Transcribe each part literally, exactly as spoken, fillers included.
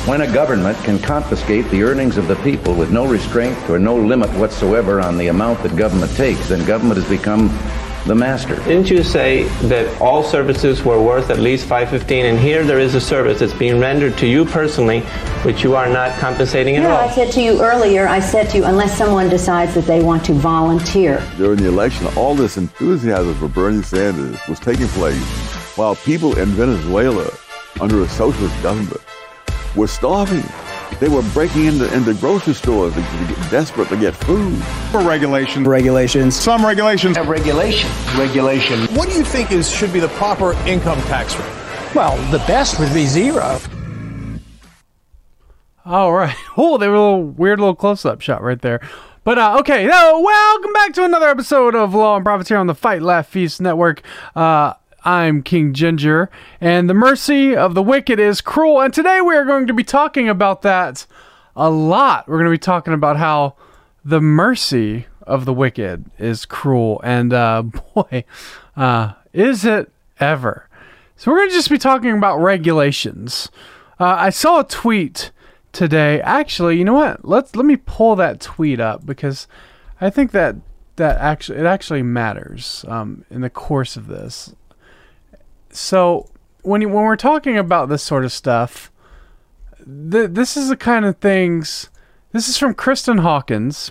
When a government can confiscate the earnings of the people with no restraint or no limit whatsoever on the amount that government takes, then government has become the master. Didn't you say that all services were worth at least five fifteen, and here there is a service that's being rendered to you personally, which you are not compensating at no, all? I said to you earlier, I said to you, unless someone decides that they want to volunteer. During the election, all this enthusiasm for Bernie Sanders was taking place while people in Venezuela, under a socialist government, were starving. They were breaking into, into grocery stores to get desperate to get food. For regulation. Regulations. Some regulations. Have regulation. Regulation. What do you think is should be the proper income tax rate? Well, the best would be zero. All right. Oh, they were a little weird little close-up shot right there. But, uh, okay. Uh, welcome back to another episode of Law and Profits here on the Fight, Laugh, Feast Network. Uh, I'm King Ginger, and the mercy of the wicked is cruel. And today we are going to be talking about that a lot. We're going to be talking about how the mercy of the wicked is cruel. And, uh, boy, uh, is it ever. So we're going to just be talking about regulations. Uh, I saw a tweet today. Actually, you know what? Let's let me pull that tweet up because I think that that actually it actually matters um, in the course of this. So when you, when we're talking about this sort of stuff, th- this is the kind of things. This is from Kristen Hawkins.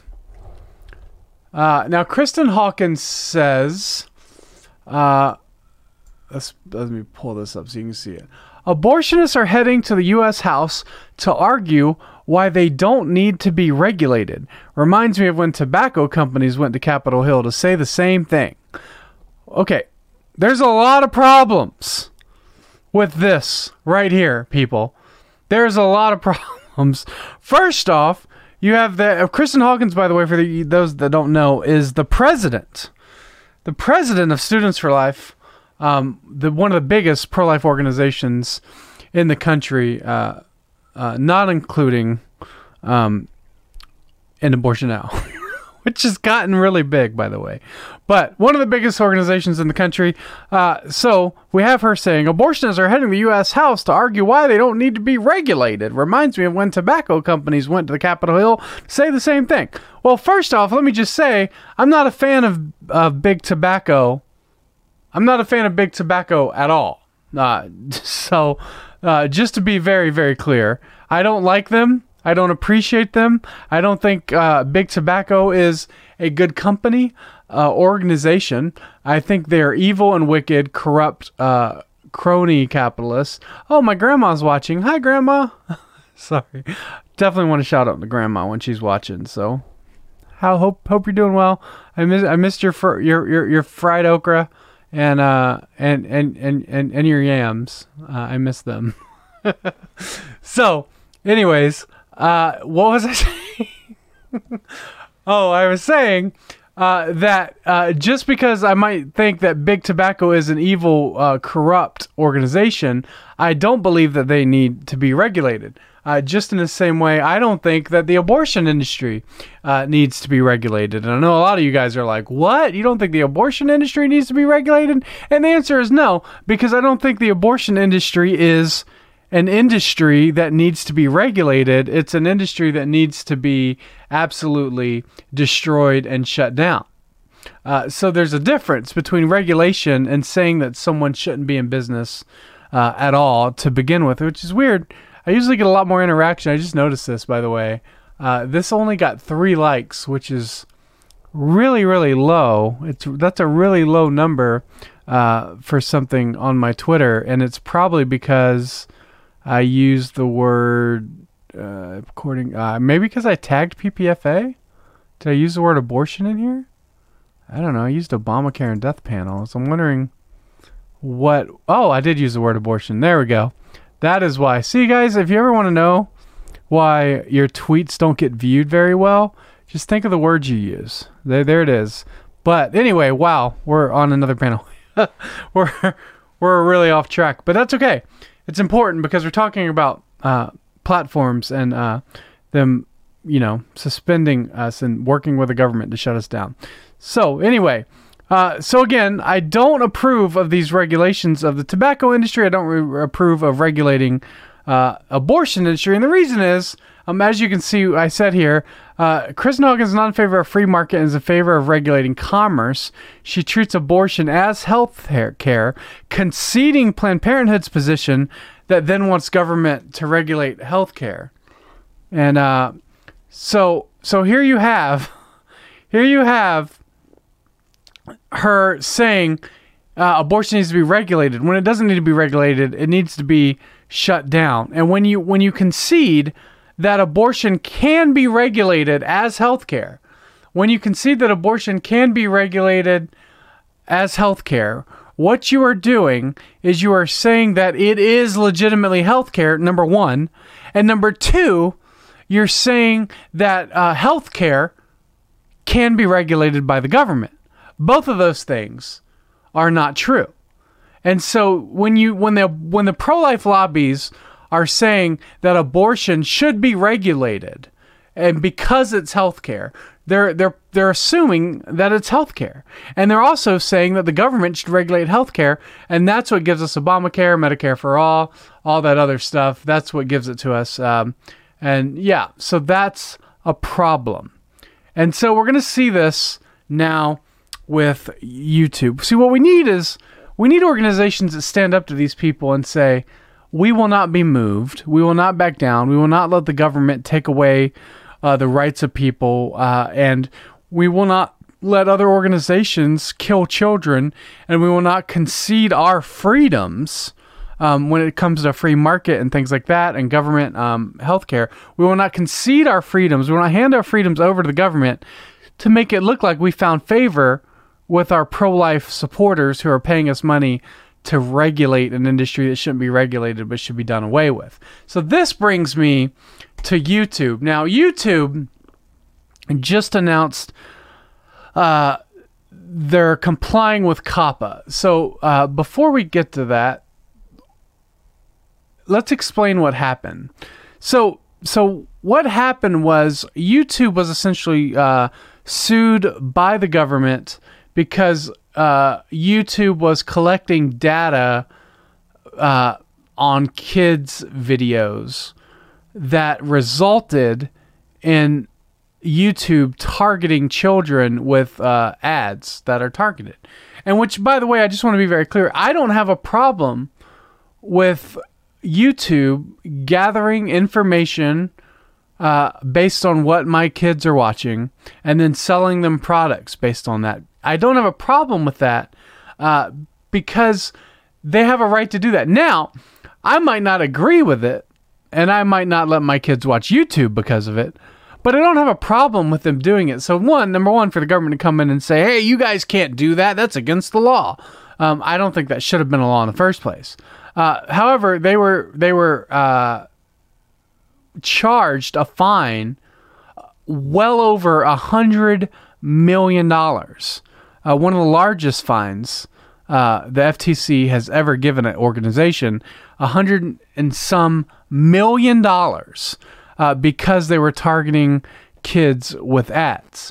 Uh, now, Kristen Hawkins says, uh, let's, let me pull this up so you can see it. Abortionists are heading to the U S House to argue why they don't need to be regulated. Reminds me of when tobacco companies went to Capitol Hill to say the same thing. Okay, there's a lot of problems with this right here, people. There's a lot of problems. First off, you have the uh, Kristen Hawkins, by the way, for the, those that don't know, is the president. The president of Students for Life. Um, the one of the biggest pro-life organizations in the country, uh, uh, not including um, End Abortion Now, which has gotten really big, by the way. But one of the biggest organizations in the country. Uh, so we have her saying, abortionists are heading to the U S House to argue why they don't need to be regulated. Reminds me of when tobacco companies went to the Capitol Hill to say the same thing. Well, first off, let me just say, I'm not a fan of, of big tobacco. I'm not a fan of big tobacco at all. Uh, so, uh, just to be very, very clear, I don't like them. I don't appreciate them. I don't think uh, big tobacco is a good company, uh, organization. I think they're evil and wicked, corrupt, uh, crony capitalists. Oh, my grandma's watching. Hi, Grandma. Sorry. Definitely want to shout out to Grandma when she's watching. So, how hope hope you're doing well. I miss I missed your fr- your your your fried okra. And uh and, and, and, and, and your yams. Uh, I miss them. So, anyways, uh what was I saying? Oh, I was saying uh that uh just because I might think that big tobacco is an evil, uh corrupt organization, I don't believe that they need to be regulated. Uh, just in the same way, I don't think that the abortion industry uh, needs to be regulated. And I know a lot of you guys are like, what? You don't think the abortion industry needs to be regulated? And the answer is no, because I don't think the abortion industry is an industry that needs to be regulated. It's an industry that needs to be absolutely destroyed and shut down. Uh, so there's a difference between regulation and saying that someone shouldn't be in business uh, at all to begin with, which is weird. I usually get a lot more interaction. I just noticed this, by the way. Uh, this only got three likes, which is really, really low. It's that's a really low number uh, for something on my Twitter, and it's probably because I used the word uh, according. Uh, maybe because I tagged P P F A. Did I use the word abortion in here? I don't know. I used Obamacare and death panel, so I'm wondering what. Oh, I did use the word abortion. There we go. That is why. See, guys, if you ever want to know why your tweets don't get viewed very well, just think of the words you use. There, there it is. But anyway, wow, we're on another panel. we're we're really off track, but that's okay. It's important because we're talking about uh, platforms and uh, them, you know, suspending us and working with the government to shut us down. So anyway. Uh, so again, I don't approve of these regulations of the tobacco industry. I don't re- approve of regulating uh, abortion industry. And the reason is, um, as you can see, I said here, uh, Kristen Hawkins is not in favor of free market and is in favor of regulating commerce. She treats abortion as health care, conceding Planned Parenthood's position that then wants government to regulate health care. And uh, so, so here you have, here you have her saying uh, abortion needs to be regulated. When it doesn't need to be regulated, it needs to be shut down. And when you when you concede that abortion can be regulated as healthcare, when you concede that abortion can be regulated as healthcare, what you are doing is you are saying that it is legitimately healthcare, number one, and number two, you're saying that uh, healthcare can be regulated by the government. Both of those things are not true. And so when you when the when the pro-life lobbies are saying that abortion should be regulated, and because it's healthcare, they're they're they're assuming that it's healthcare. And they're also saying that the government should regulate healthcare, and that's what gives us Obamacare, Medicare for all, all that other stuff. That's what gives it to us. Um, and yeah, so that's a problem. And so we're going to see this now with YouTube. See, what we need is we need organizations that stand up to these people and say, we will not be moved. We will not back down. We will not let the government take away uh, the rights of people. Uh, and we will not let other organizations kill children. And we will not concede our freedoms um, when it comes to free market and things like that and government um, healthcare. We will not concede our freedoms. We will not hand our freedoms over to the government to make it look like we found favor with our pro-life supporters who are paying us money to regulate an industry that shouldn't be regulated but should be done away with. So this brings me to YouTube. Now, YouTube just announced uh, they're complying with COPPA. So uh, before we get to that, let's explain what happened. So, so what happened was YouTube was essentially uh, sued by the government because uh, YouTube was collecting data uh, on kids' videos that resulted in YouTube targeting children with uh, ads that are targeted. And which, by the way, I just want to be very clear, I don't have a problem with YouTube gathering information uh, based on what my kids are watching and then selling them products based on that. I don't have a problem with that uh, because they have a right to do that. Now, I might not agree with it, and I might not let my kids watch YouTube because of it, but I don't have a problem with them doing it. So one, number one, for the government to come in and say, hey, you guys can't do that. That's against the law. Um, I don't think that should have been a law in the first place. Uh, however, they were they were uh, charged a fine well over a hundred million dollars. Uh, one of the largest fines uh, the F T C has ever given an organization, a hundred and some million dollars, uh, because they were targeting kids with ads.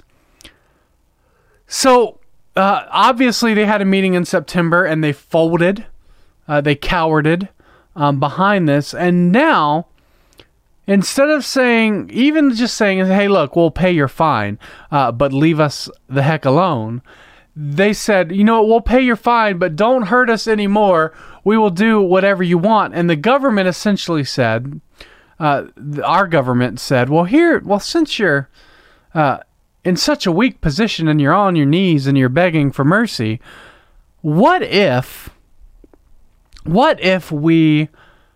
So uh, obviously they had a meeting in September and they folded, uh, they cowarded um, behind this, and now instead of saying, even just saying, hey, look, we'll pay your fine, uh, but leave us the heck alone. They said, you know what, we'll pay your fine, but don't hurt us anymore. We will do whatever you want. And the government essentially said, uh, our government said, well, here, well, since you're uh, in such a weak position and you're on your knees and you're begging for mercy, what if, what if we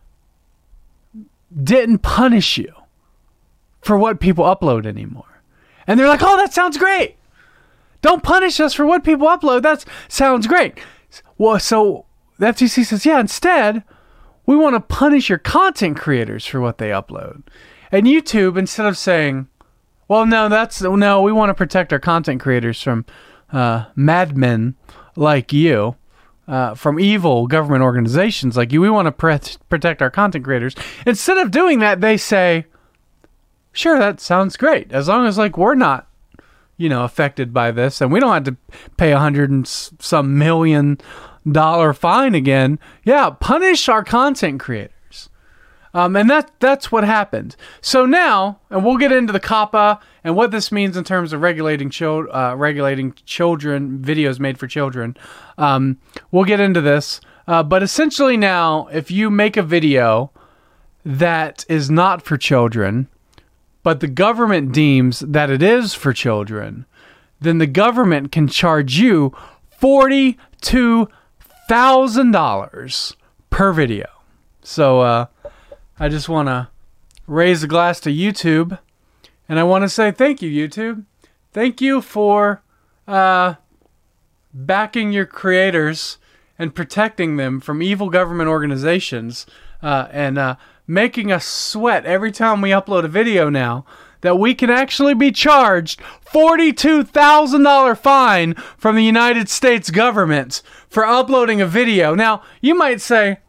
didn't punish you for what people upload anymore? And they're like, oh, that sounds great. Don't punish us for what people upload. That sounds great. Well, so the F T C says, yeah, instead, we want to punish your content creators for what they upload. And YouTube, instead of saying, well, no, that's no, we want to protect our content creators from uh, madmen like you, uh, from evil government organizations like you. We want to pre- protect our content creators. Instead of doing that, they say, sure, that sounds great. As long as like we're not, you know, affected by this, and we don't have to pay a hundred and some million dollar fine again. Yeah, punish our content creators. Um, and that that's what happened. So now, and we'll get into the COPPA and what this means in terms of regulating chil- uh, regulating children, videos made for children. Um, we'll get into this. Uh, but essentially now, if you make a video that is not for children, but the government deems that it is for children, then the government can charge you forty-two thousand dollars per video. So, uh, I just want to raise a glass to YouTube, and I want to say thank you, YouTube. Thank you for uh, backing your creators and protecting them from evil government organizations, uh, and uh, making us sweat every time we upload a video now that we can actually be charged forty-two thousand dollars fine from the United States government for uploading a video. Now, you might say,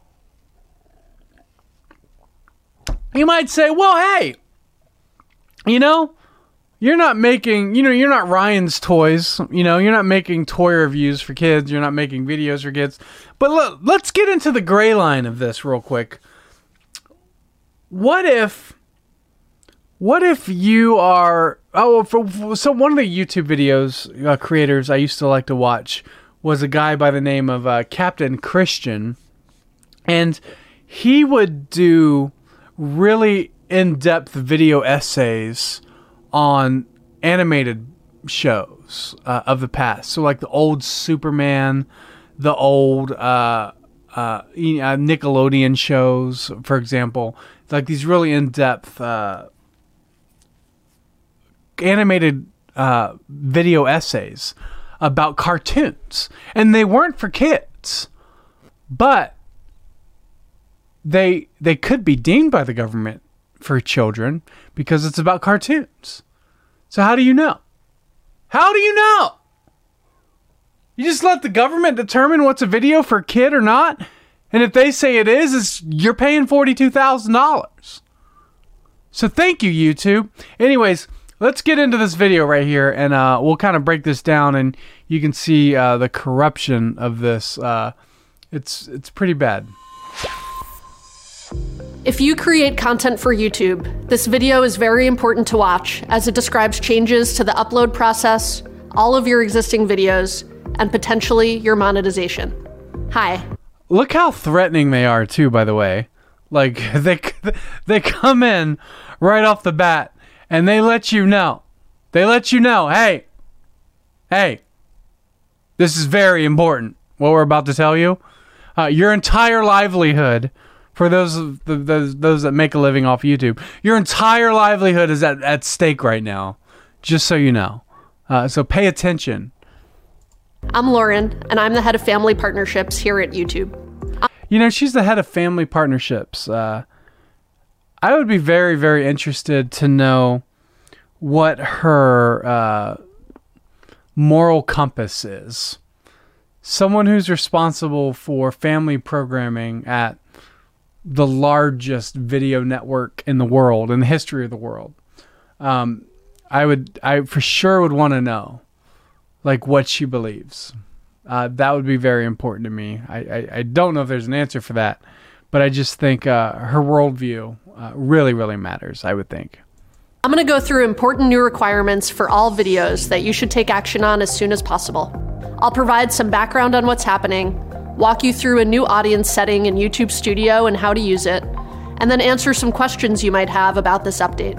You might say, well, hey, you know, you're not making, you know, you're not Ryan's Toys. You know, you're not making toy reviews for kids. You're not making videos for kids. But look, let's get into the gray line of this real quick. What if, what if you are, oh, for, for, so one of the YouTube videos uh, creators I used to like to watch was a guy by the name of uh, Captain Christian. And he would do really in-depth video essays on animated shows uh, of the past. So like the old Superman, the old uh, uh, Nickelodeon shows, for example. Like these really in-depth uh, animated uh, video essays about cartoons. And they weren't for kids. But They they could be deemed by the government for children because it's about cartoons. So how do you know? How do you know? You just let the government determine what's a video for a kid or not? And if they say it is, it's, you're paying forty-two thousand dollars. So thank you, YouTube. Anyways, let's get into this video right here, and uh, we'll kind of break this down, and you can see uh, the corruption of this. Uh, it's it's pretty bad. If you create content for YouTube, this video is very important to watch as it describes changes to the upload process, all of your existing videos, and potentially your monetization. Hi. Look how threatening they are too, by the way. Like they they come in right off the bat and they let you know. They let you know, hey, hey, this is very important, what we're about to tell you. Uh, your entire livelihood, for those, of the, those those that make a living off YouTube, your entire livelihood is at, at stake right now, just so you know. Uh, so pay attention. I'm Lauren, and I'm the head of family partnerships here at YouTube. You know, she's the head of family partnerships. Uh, I would be very, very interested to know what her uh, moral compass is. Someone who's responsible for family programming at the largest video network in the world, in the history of the world. Um, I would, I for sure would want to know, like, what she believes. Uh, that would be very important to me. I, I, I don't know if there's an answer for that, but I just think uh, her worldview uh, really, really matters, I would think. I'm going to go through important new requirements for all videos that you should take action on as soon as possible. I'll provide some background on what's happening, walk you through a new audience setting in YouTube Studio and how to use it, and then answer some questions you might have about this update.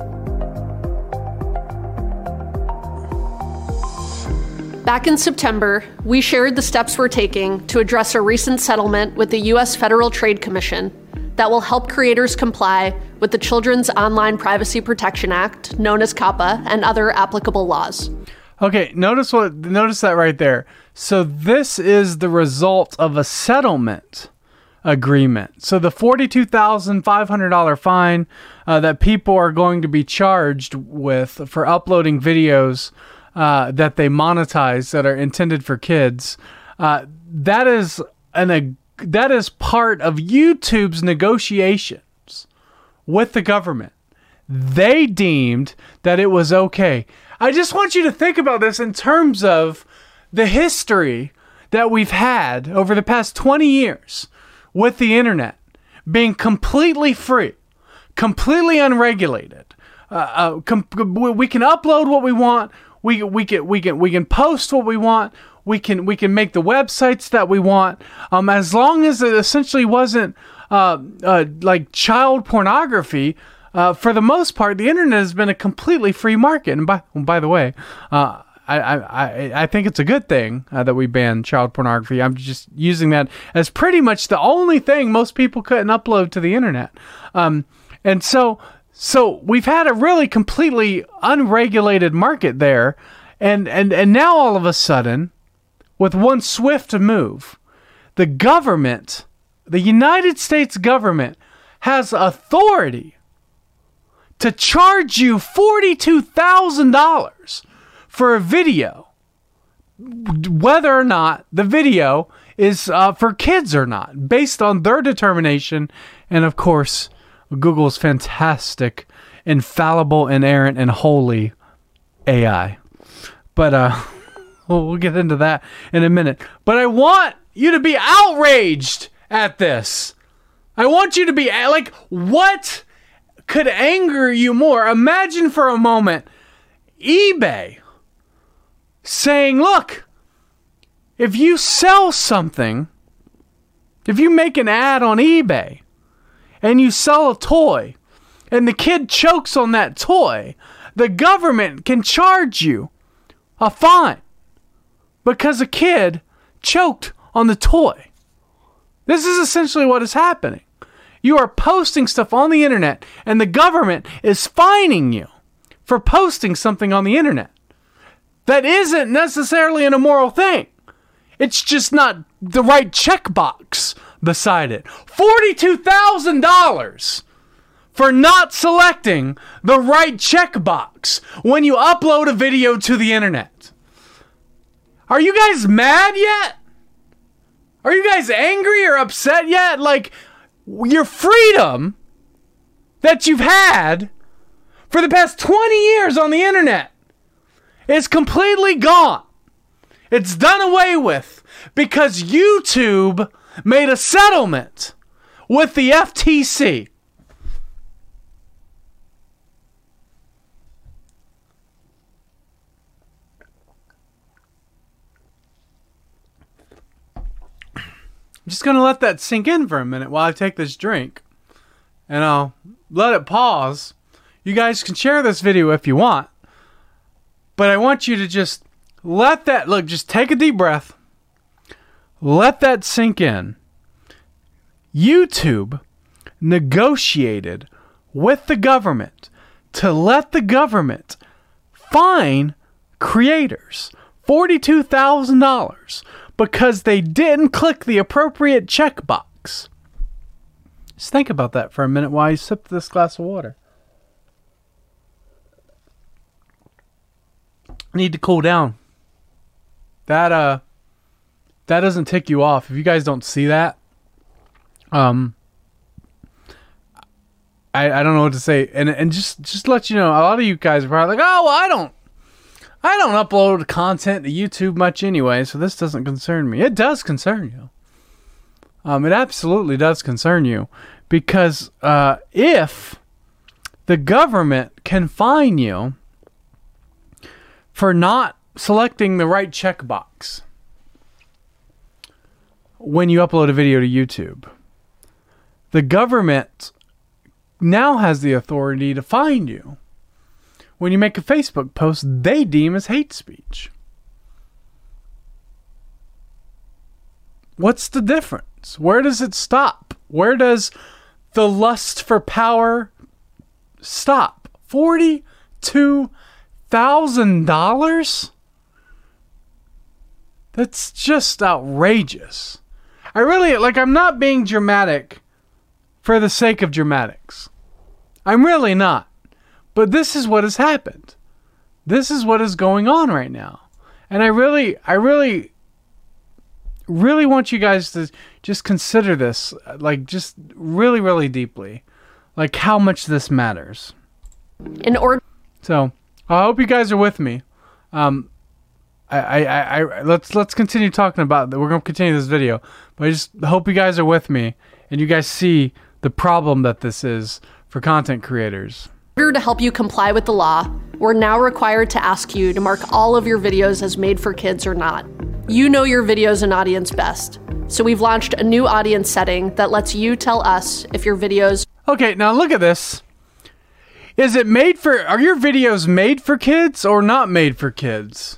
Back in September, we shared the steps we're taking to address a recent settlement with the U S Federal Trade Commission that will help creators comply with the Children's Online Privacy Protection Act, known as COPPA, and other applicable laws. Okay, notice what notice that right there. So this is the result of a settlement agreement. So the forty-two thousand five hundred dollars fine uh, that people are going to be charged with for uploading videos uh, that they monetize that are intended for kids, uh, that is an a, that is part of YouTube's negotiations with the government. They deemed that it was okay. I just want you to think about this in terms of the history that we've had over the past twenty years with the internet being completely free. completely unregulated. Uh, uh, com- we can upload what we want. We we can we can we can post what we want. We can we can make the websites that we want. Um, as long as it essentially wasn't uh, uh, like child pornography. Uh, for the most part, the internet has been a completely free market. And by by the way, uh, I, I I think it's a good thing uh, that we banned child pornography. I'm just using that as pretty much the only thing most people couldn't upload to the internet. Um, and so so we've had a really completely unregulated market there, and and and now all of a sudden, with one swift move, the government, the United States government, has authority to charge you forty-two thousand dollars for a video, whether or not the video is uh, for kids or not, based on their determination. And of course, Google's fantastic, infallible, inerrant, and holy A I. But uh, we'll, we'll get into that in a minute. But I want you to be outraged at this. I want you to be like, what could anger you more? Imagine for a moment eBay saying, look, if you sell something, if you make an ad on eBay and you sell a toy and the kid chokes on that toy, the government can charge you a fine because a kid choked on the toy. This is essentially what is happening. You are posting stuff on the internet, and the government is fining you for posting something on the internet. That isn't necessarily an immoral thing. It's just not the right checkbox beside it. forty-two thousand dollars for not selecting the right checkbox when you upload a video to the internet. Are you guys mad yet? Are you guys angry or upset yet? Like, your freedom that you've had for the past twenty years on the internet is completely gone. It's done away with because YouTube made a settlement with the F T C. I'm just going to let that sink in for a minute while I take this drink. And I'll let it pause. You guys can share this video if you want. But I want you to just let that... Look, just take a deep breath. Let that sink in. YouTube negotiated with the government to let the government fine creators forty-two thousand dollars because they didn't click the appropriate checkbox. Just think about that for a minute while you sip this glass of water. Need to cool down. That uh, that doesn't tick you off. If you guys don't see that, um, I I don't know what to say. And and just just to let you know, a lot of you guys are probably like, oh, well, I don't. I don't upload content to YouTube much anyway, so this doesn't concern me. It does concern you. Um, it absolutely does concern you. Because uh, if the government can fine you for not selecting the right checkbox when you upload a video to YouTube, the government now has the authority to fine you when you make a Facebook post they deem as hate speech. What's the difference? Where does it stop? Where does the lust for power stop? forty-two thousand dollars? That's just outrageous. I really, like, I'm not being dramatic for the sake of dramatics. I'm really not. But this is what has happened. This is what is going on right now. And I really, I really, really want you guys to just consider this, like, just really, really deeply. Like, how much this matters. In order. So, I hope you guys are with me. Um, I, I, I, I let's, let's continue talking about that. We're going to continue this video. But I just hope you guys are with me and you guys see the problem that this is for content creators. In order to help you comply with the law, we're now required to ask you to mark all of your videos as made for kids or not. You know your videos and audience best. So we've launched a new audience setting that lets you tell us if your videos... Okay, now look at this. Is it made for... Are your videos made for kids or not made for kids?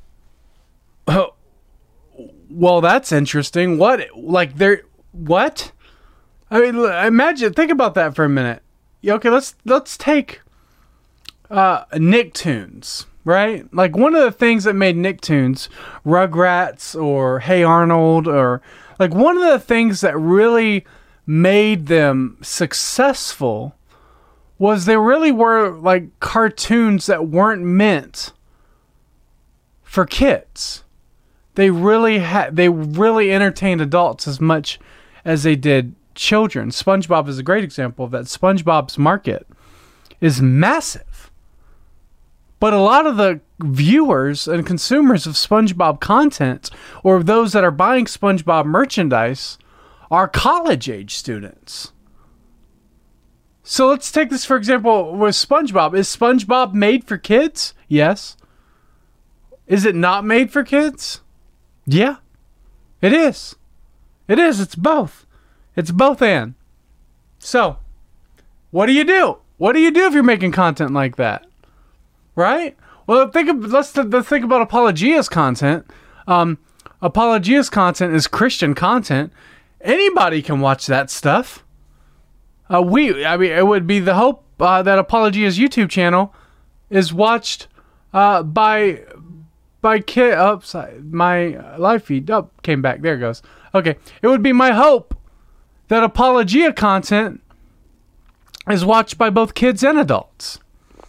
Oh, well, that's interesting. What? Like, they're... What? I mean, imagine... Think about that for a minute. Okay, let's let's take uh, Nicktoons, right? Like, one of the things that made Nicktoons, Rugrats or Hey Arnold, or like one of the things that really made them successful was they really were like cartoons that weren't meant for kids. They really had they really entertained adults as much as they did children. SpongeBob is a great example of that. SpongeBob's market is massive. But a lot of the viewers and consumers of SpongeBob content, or those that are buying SpongeBob merchandise, are college-age students. So let's take this, for example, with SpongeBob. Is SpongeBob made for kids? Yes. Is it not made for kids? Yeah. It is. It is. It's both. It's both and. So, what do you do? What do you do if you're making content like that? Right? Well, think of, let's, let's think about Apologia's content. Um, Apologia's content is Christian content. Anybody can watch that stuff. Uh, we, I mean, it would be the hope uh, that Apologia's YouTube channel is watched uh, by by kid. Oh, sorry, my live feed up oh, came back. There it goes. Okay, it would be my hope that Apologia content is watched by both kids and adults.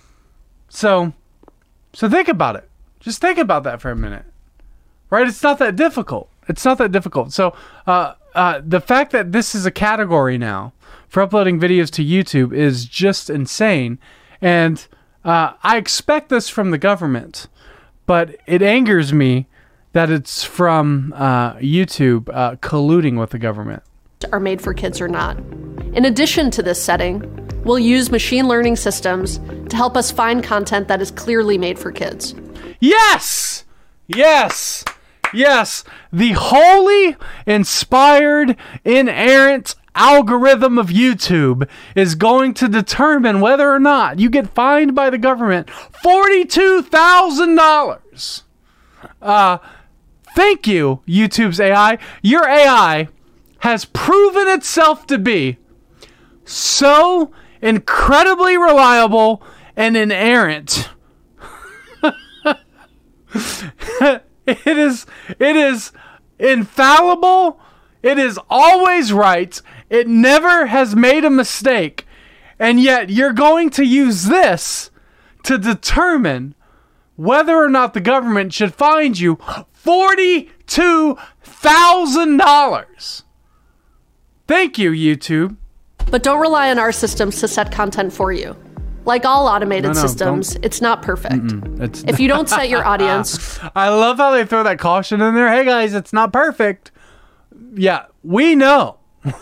So, so think about it. Just think about that for a minute. Right? It's not that difficult. It's not that difficult. So, uh, uh, the fact that this is a category now for uploading videos to YouTube is just insane. And uh, I expect this from the government, but it angers me that it's from uh, YouTube uh, colluding with the government. Are made for kids or not. In addition to this setting, we'll use machine learning systems to help us find content that is clearly made for kids. Yes! Yes! Yes! The holy, inspired, inerrant algorithm of YouTube is going to determine whether or not you get fined by the government forty-two thousand dollars. Uh, thank you, YouTube's A I. Your A I has proven itself to be so incredibly reliable and inerrant. It is it is infallible. It is always right. It never has made a mistake. And yet you're going to use this to determine whether or not the government should fine you forty-two thousand dollars. Thank you, YouTube. But don't rely on our systems to set content for you. Like all automated no, no, systems, don't. it's not perfect. It's if you don't set your audience... I love how they throw that caution in there. Hey guys, it's not perfect. Yeah, we know.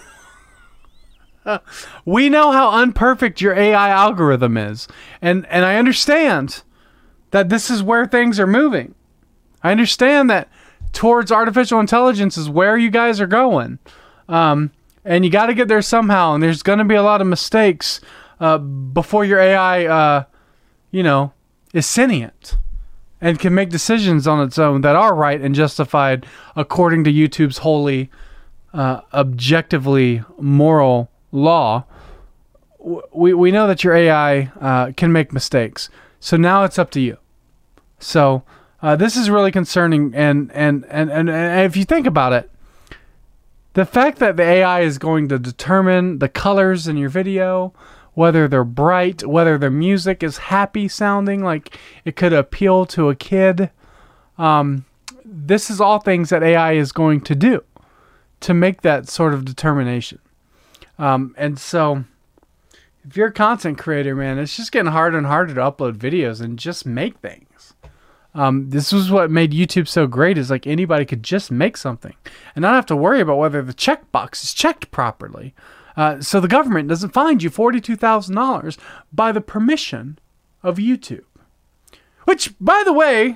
We know how unperfect your A I algorithm is. And, and I understand that this is where things are moving. I understand that towards artificial intelligence is where you guys are going. Um... And you got to get there somehow, and there's going to be a lot of mistakes uh, before your A I, uh, you know, is sentient and can make decisions on its own that are right and justified according to YouTube's holy, uh, objectively moral law. We we know that your A I uh, can make mistakes, so now it's up to you. So uh, this is really concerning, and and, and and and if you think about it. The fact that the A I is going to determine the colors in your video, whether they're bright, whether their music is happy sounding, like it could appeal to a kid. Um, this is all things that A I is going to do to make that sort of determination. Um, and so if you're a content creator, man, it's just getting harder and harder to upload videos and just make things. Um, this was what made YouTube so great, is like anybody could just make something and not have to worry about whether the checkbox is checked properly. Uh, so the government doesn't fine you forty-two thousand dollars by the permission of YouTube. Which, by the way,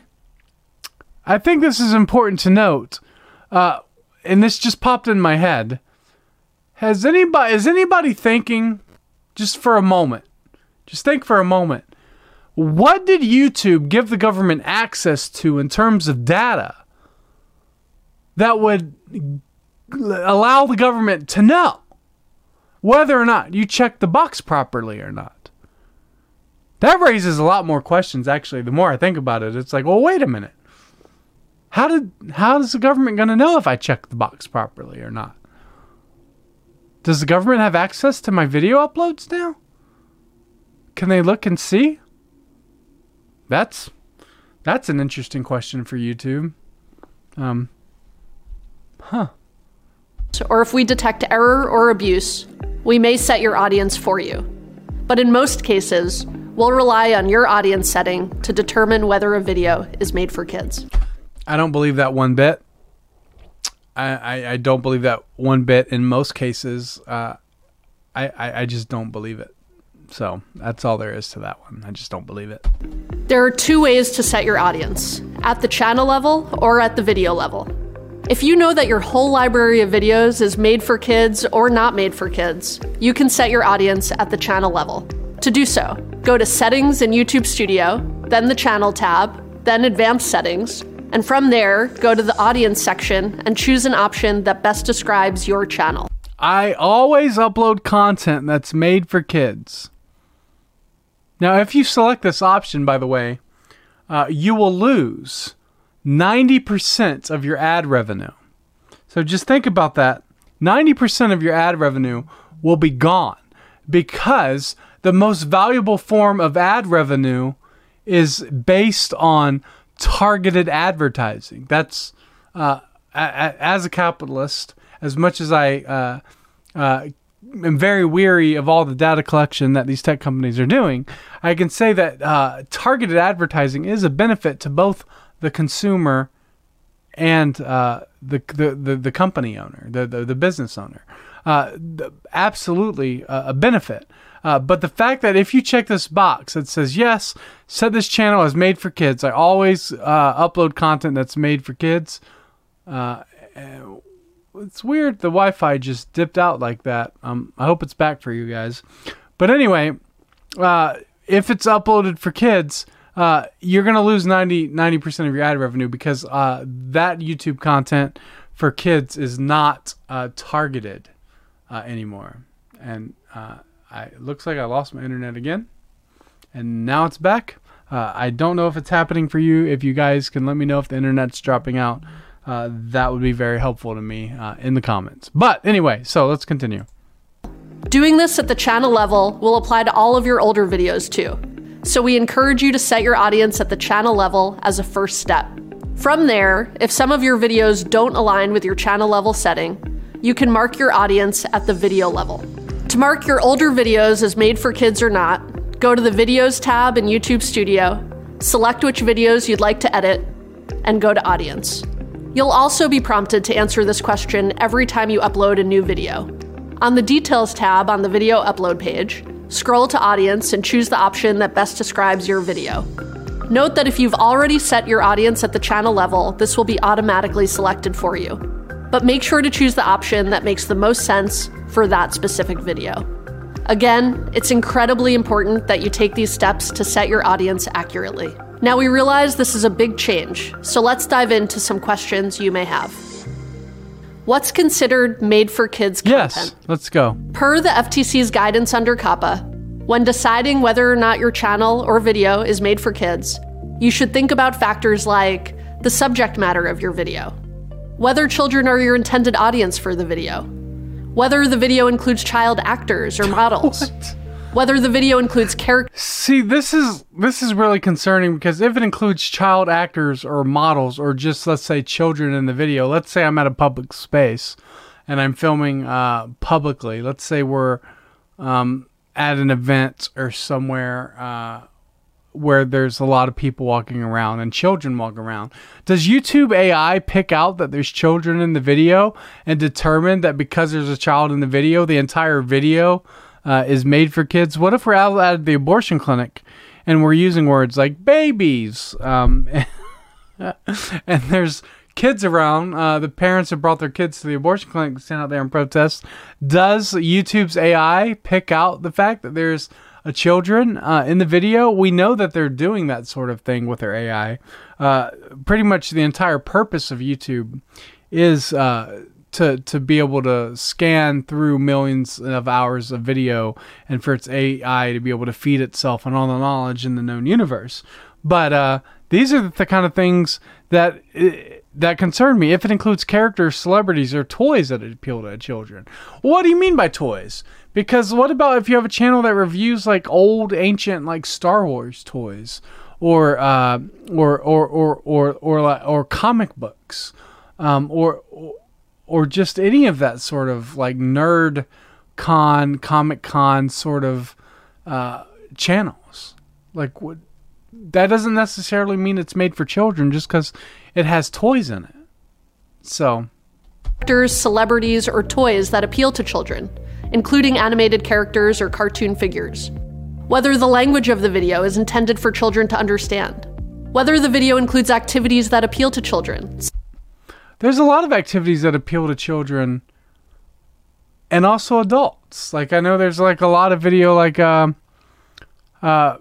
I think this is important to note, uh, and this just popped in my head. Has anybody, is anybody thinking, just for a moment, just think for a moment, what did YouTube give the government access to in terms of data that would allow the government to know whether or not you checked the box properly or not? That raises a lot more questions, actually. The more I think about it, it's like, well, wait a minute. How did how is the government going to know if I checked the box properly or not? Does the government have access to my video uploads now? Can they look and see? That's that's an interesting question for YouTube. Um, huh. Or if we detect error or abuse, we may set your audience for you. But in most cases, we'll rely on your audience setting to determine whether a video is made for kids. I don't believe that one bit. I, I, I don't believe that one bit in most cases. Uh, I, I, I just don't believe it. So that's all there is to that one. I just don't believe it. There are two ways to set your audience, at the channel level or at the video level. If you know that your whole library of videos is made for kids or not made for kids, you can set your audience at the channel level. To do so, go to Settings in YouTube Studio, then the Channel tab, then Advanced Settings, and from there, go to the Audience section and choose an option that best describes your channel. I always upload content that's made for kids. Now, if you select this option, by the way, uh, you will lose ninety percent of your ad revenue. So just think about that. ninety percent of your ad revenue will be gone because the most valuable form of ad revenue is based on targeted advertising. That's, uh, a- a- as a capitalist, as much as I uh, uh, am very weary of all the data collection that these tech companies are doing, I can say that uh, targeted advertising is a benefit to both the consumer and uh, the, the, the the company owner, the the, the business owner. Uh, the, absolutely a, a benefit. Uh, but the fact that if you check this box that says, yes, set this channel as made for kids, I always uh, upload content that's made for kids. Uh, it's weird the Wi-Fi just dipped out like that. Um, I hope it's back for you guys. But anyway, uh, if it's uploaded for kids, Uh, you're going to lose ninety, ninety percent of your ad revenue because uh, that YouTube content for kids is not uh, targeted uh, anymore. And uh, I, it looks like I lost my internet again. And now it's back. Uh, I don't know if it's happening for you. If you guys can let me know if the internet's dropping out, uh, that would be very helpful to me uh, in the comments. But anyway, so let's continue. Doing this at the channel level will apply to all of your older videos too. So we encourage you to set your audience at the channel level as a first step. From there, if some of your videos don't align with your channel level setting, you can mark your audience at the video level. To mark your older videos as made for kids or not, go to the Videos tab in YouTube Studio, select which videos you'd like to edit, and go to Audience. You'll also be prompted to answer this question every time you upload a new video. On the Details tab on the video upload page, scroll to Audience and choose the option that best describes your video. Note that if you've already set your audience at the channel level, this will be automatically selected for you. But make sure to choose the option that makes the most sense for that specific video. Again, it's incredibly important that you take these steps to set your audience accurately. Now we realize this is a big change, so let's dive into some questions you may have. What's considered made for kids content? Yes, let's go. Per the F T C's guidance under COPPA, when deciding whether or not your channel or video is made for kids, you should think about factors like the subject matter of your video, whether children are your intended audience for the video, whether the video includes child actors or models, whether the video includes characters. See, this is this is really concerning because if it includes child actors or models or just, let's say, children in the video, let's say I'm at a public space and I'm filming uh, publicly. Let's say we're um, at an event or somewhere uh, where there's a lot of people walking around and children walking around. Does YouTube A I pick out that there's children in the video and determine that because there's a child in the video, the entire video uh, is made for kids? What if we're out at the abortion clinic and we're using words like babies, um, and there's kids around, uh, the parents have brought their kids to the abortion clinic to stand out there and protest. Does YouTube's A I pick out the fact that there's a children uh, in the video? We know that they're doing that sort of thing with their A I. Uh, pretty much the entire purpose of YouTube is uh, to to be able to scan through millions of hours of video and for its A I to be able to feed itself on all the knowledge in the known universe. But uh, these are the kind of things that that concern me. If it includes characters, celebrities, or toys that appeal to children. What do you mean by toys? Because what about if you have a channel that reviews like old, ancient, like Star Wars toys, or uh, or, or or or or or or comic books, um, or or just any of that sort of like nerd con, comic con sort of uh, channels? Like what? That doesn't necessarily mean it's made for children just because it has toys in it. So, characters, celebrities, or toys that appeal to children, including animated characters or cartoon figures. Whether the language of the video is intended for children to understand. Whether the video includes activities that appeal to children. There's a lot of activities that appeal to children and also adults. Like I know there's like a lot of video like um uh, uh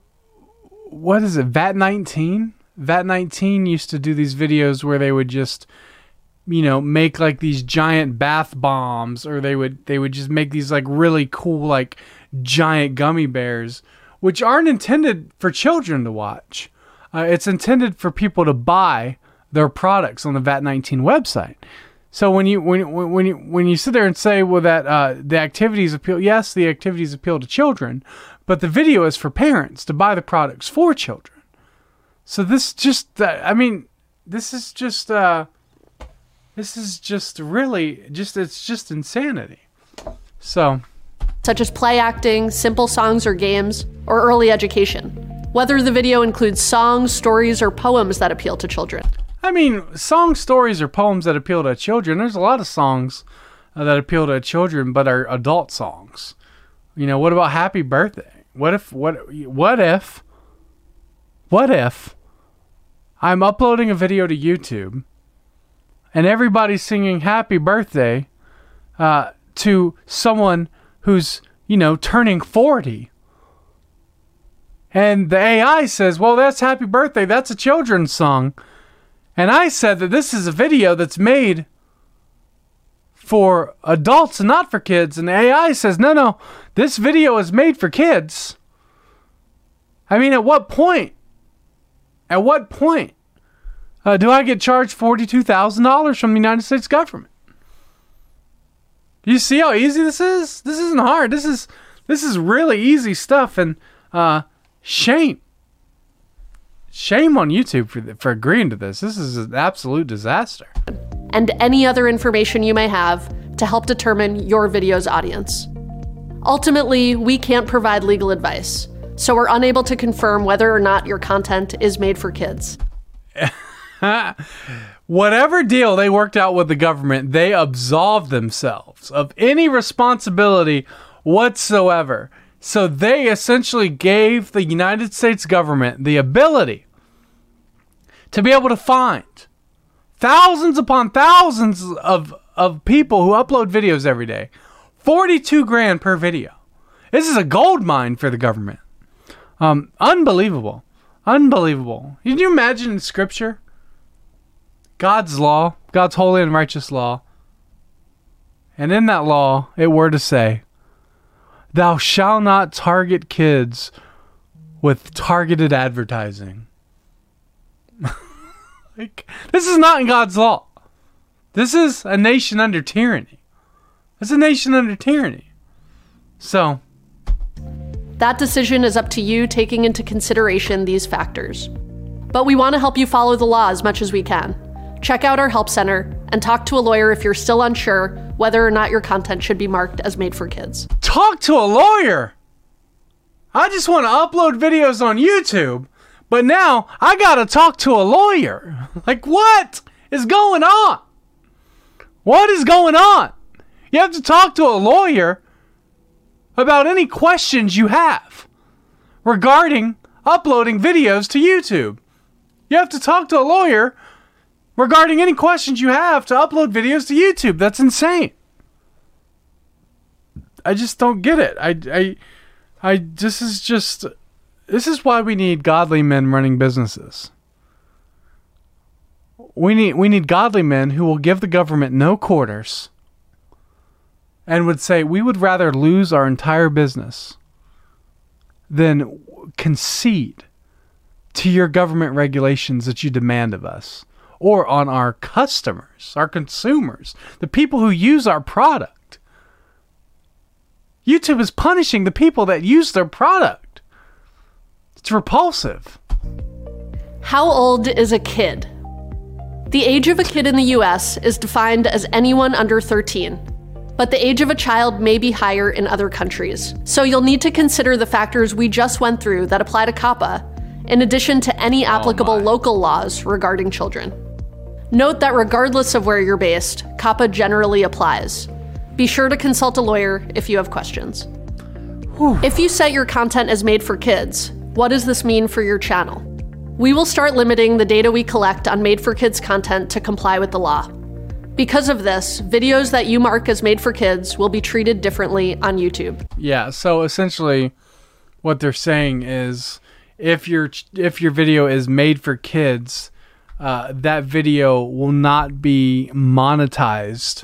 what is it, V A T nineteen? V A T nineteen used to do these videos where they would just, you know, make like these giant bath bombs, or they would they would just make these like really cool like giant gummy bears, which aren't intended for children to watch. Uh, it's intended for people to buy their products on the V A T nineteen website. So when you when when you when you sit there and say, well, that uh, the activities appeal, yes, the activities appeal to children, but the video is for parents to buy the products for children. So this just, uh, I mean, this is just, uh, this is just really, just it's just insanity. So, such as play acting, simple songs or games, or early education. Whether the video includes songs, stories, or poems that appeal to children. I mean, songs, stories, or poems that appeal to children. There's a lot of songs uh, that appeal to children, but are adult songs. You know, what about Happy Birthday? What if, what, what if, what if I'm uploading a video to YouTube and everybody's singing Happy Birthday uh, to someone who's, you know, turning forty? And the A I says, well, that's Happy Birthday. That's a children's song. And I said that this is a video that's made for adults and not for kids. And the A I says, no, no, this video is made for kids. I mean, at what point? At what point uh, do I get charged forty-two thousand dollars from the United States government? Do you see how easy this is? This isn't hard. This is this is really easy stuff. And uh, shame. Shame on YouTube for for agreeing to this. This is an absolute disaster. And any other information you may have to help determine your video's audience. Ultimately, we can't provide legal advice, so we're unable to confirm whether or not your content is made for kids. Whatever deal they worked out with the government, they absolved themselves of any responsibility whatsoever. So they essentially gave the United States government the ability to be able to find thousands upon thousands of, of people who upload videos every day. forty-two grand per video. This is a gold mine for the government. Um, unbelievable. Unbelievable. Can you imagine in Scripture? God's law, God's holy and righteous law. And in that law, it were to say, thou shalt not target kids with targeted advertising. Like, this is not in God's law. This is a nation under tyranny. It's a nation under tyranny. So, that decision is up to you, taking into consideration these factors. But we want to help you follow the law as much as we can. Check out our help center and talk to a lawyer if you're still unsure whether or not your content should be marked as made for kids. Talk to a lawyer! I just want to upload videos on YouTube, but now I got to talk to a lawyer. Like, what is going on? What is going on? You have to talk to a lawyer about any questions you have regarding uploading videos to YouTube. You have to talk to a lawyer regarding any questions you have to upload videos to YouTube. That's insane. I just don't get it. I, I, I, this is just, this is why we need godly men running businesses. We need, we need godly men who will give the government no quarters and would say, we would rather lose our entire business than concede to your government regulations that you demand of us, or on our customers, our consumers, the people who use our product. YouTube is punishing the people that use their product. It's repulsive. How old is a kid? The age of a kid in the U S is defined as anyone under thirteen, but the age of a child may be higher in other countries. So you'll need to consider the factors we just went through that apply to COPPA, in addition to any applicable Oh local laws regarding children. Note that regardless of where you're based, COPPA generally applies. Be sure to consult a lawyer if you have questions. Whew. If you set your content as made for kids, what does this mean for your channel? We will start limiting the data we collect on made for kids content to comply with the law. Because of this, videos that you mark as made for kids will be treated differently on YouTube. Yeah, so essentially what they're saying is if your if your video is made for kids, uh, that video will not be monetized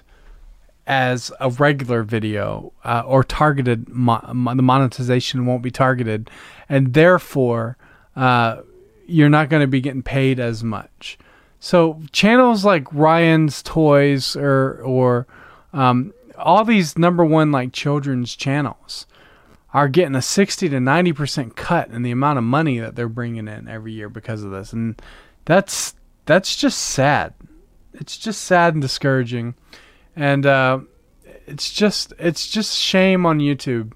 as a regular video, uh, or targeted. Mo- the monetization won't be targeted, and therefore uh, you're not going to be getting paid as much. So channels like Ryan's Toys or or um, all these number one like children's channels are getting a sixty to ninety percent cut in the amount of money that they're bringing in every year because of this, and that's that's just sad. It's just sad and discouraging, and uh, it's just it's just shame on YouTube.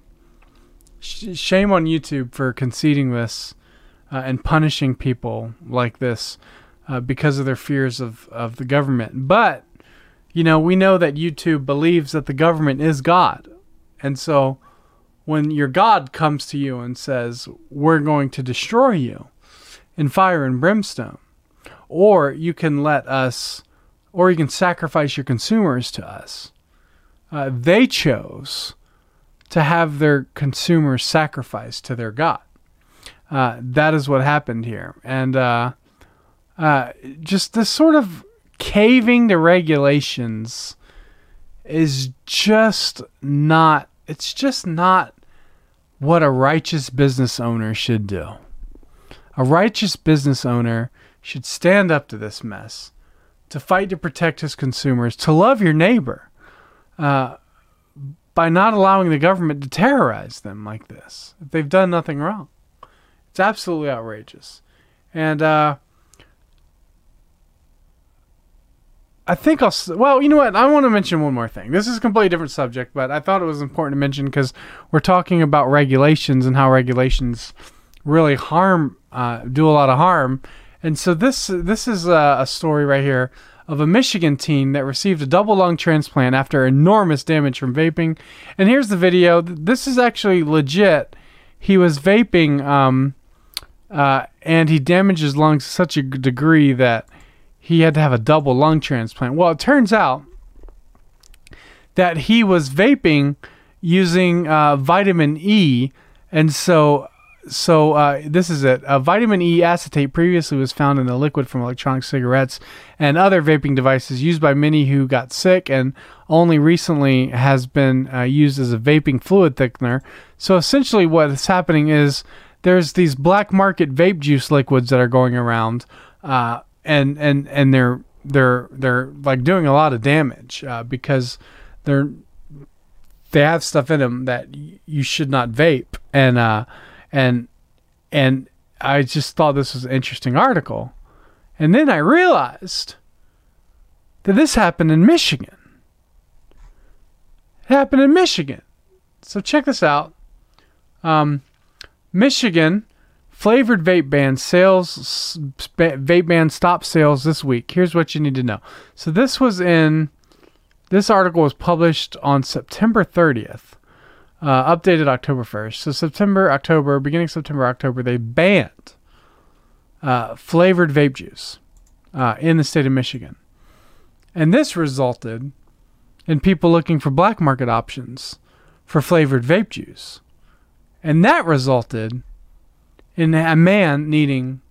Sh- shame on YouTube for conceding this uh, and punishing people like this. Uh, because of their fears of, of the government. But, you know, we know that YouTube believes that the government is God. And so when your God comes to you and says, we're going to destroy you in fire and brimstone, or you can let us, or you can sacrifice your consumers to us, uh, they chose to have their consumers sacrificed to their God. Uh, that is what happened here. And, uh, Uh, just this sort of caving to regulations is just not, it's just not what a righteous business owner should do. A righteous business owner should stand up to this mess, to fight to protect his consumers, to love your neighbor, uh, by not allowing the government to terrorize them like this, if they've done nothing wrong. It's absolutely outrageous. And, uh, I think I'll, well, you know what? I want to mention one more thing. This is a completely different subject, but I thought it was important to mention because we're talking about regulations and how regulations really harm, uh, do a lot of harm. And so this, this is a, a story right here of a Michigan teen that received a double lung transplant after enormous damage from vaping. And here's the video. This is actually legit. He was vaping, um, uh, and he damaged his lungs to such a degree that he had to have a double lung transplant. Well, it turns out that he was vaping using uh, vitamin E, and so so uh, this is it. Uh, vitamin E acetate previously was found in the liquid from electronic cigarettes and other vaping devices used by many who got sick, and only recently has been uh, used as a vaping fluid thickener. So essentially what is happening is there's these black market vape juice liquids that are going around, uh, And, and and they're they're they're like doing a lot of damage uh, because they're they have stuff in them that y- you should not vape, and uh and and I just thought this was an interesting article, and then I realized that this happened in Michigan. It happened in Michigan. So check this out. Um, Michigan flavored vape ban sales, vape ban stop sales this week. Here's what you need to know. So this was in, this article was published on September thirtieth, uh, updated October first. So September, October, beginning September, October, they banned uh, flavored vape juice uh, in the state of Michigan. And this resulted in people looking for black market options for flavored vape juice. And that resulted in a man needing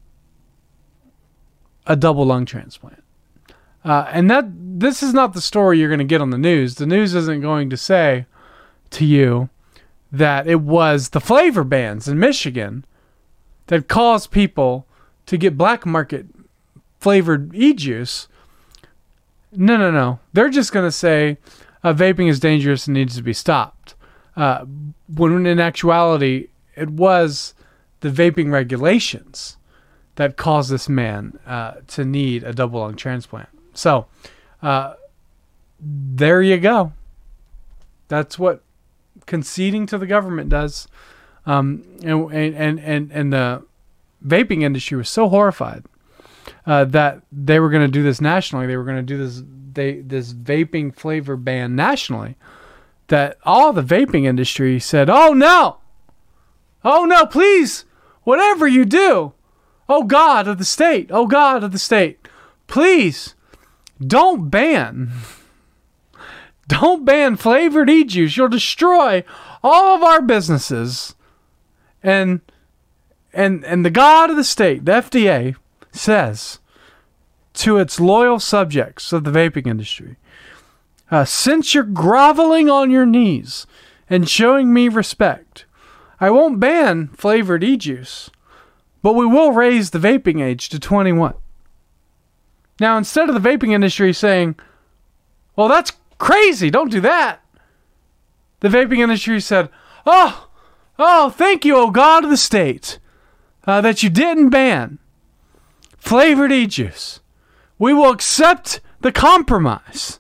a double lung transplant. Uh, and that this is not the story you're going to get on the news. The news isn't going to say to you that it was the flavor bans in Michigan that caused people to get black market flavored e-juice. No, no, no. They're just going to say uh, vaping is dangerous and needs to be stopped. Uh, when in actuality, it was the vaping regulations that caused this man uh, to need a double lung transplant. So, uh, there you go. That's what conceding to the government does. Um, and, and, and, and the vaping industry was so horrified uh, that they were going to do this nationally. They were going to do this they this vaping flavor ban nationally, that all the vaping industry said, oh no, oh no, please, whatever you do, oh God of the state, oh God of the state, please don't ban, don't ban flavored e-juice. You'll destroy all of our businesses. And, and, and the God of the state, the F D A, says to its loyal subjects of the vaping industry, uh, since you're groveling on your knees and showing me respect, I won't ban flavored e-juice, but we will raise the vaping age to twenty-one. Now, instead of the vaping industry saying, well, that's crazy, don't do that, the vaping industry said, oh, oh, thank you, oh God of the state, uh, that you didn't ban flavored e-juice. We will accept the compromise,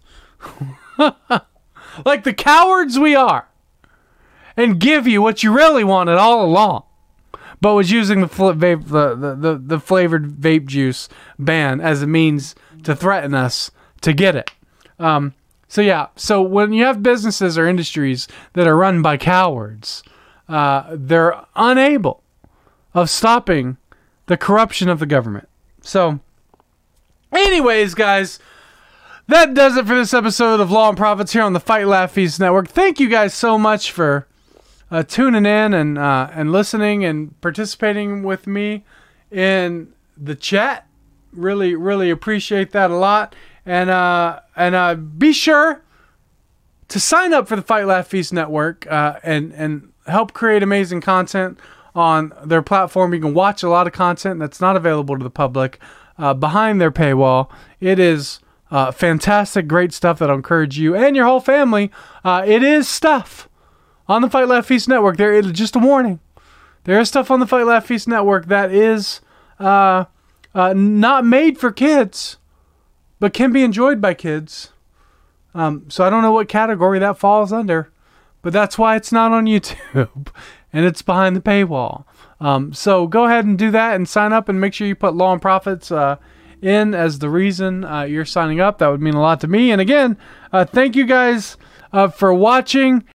like the cowards we are, and give you what you really wanted all along, but was using the, fl- vape, the, the, the, the flavored vape juice ban as a means to threaten us to get it. Um, so yeah, so when you have businesses or industries that are run by cowards, uh, they're unable of stopping the corruption of the government. So, anyways, guys, that does it for this episode of Law and Profits here on the Fight Laugh Feast Network. Thank you guys so much for uh, tuning in and uh, and listening and participating with me in the chat. Really, really appreciate that a lot. And uh, and uh, be sure to sign up for the Fight Laugh Feast Network uh, and and help create amazing content on their platform. You can watch a lot of content that's not available to the public uh, behind their paywall. It is uh, fantastic, great stuff that'll encourage you and your whole family. Uh, it is stuff on the Fight Laugh Feast Network. There is just a warning. There is stuff on the Fight Laugh Feast Network that is uh, uh, not made for kids, but can be enjoyed by kids. Um, so I don't know what category that falls under, but that's why it's not on YouTube. And it's behind the paywall. Um, so go ahead and do that and sign up, and make sure you put Law and Profits uh, in as the reason uh, you're signing up. That would mean a lot to me. And again, uh, thank you guys uh, for watching.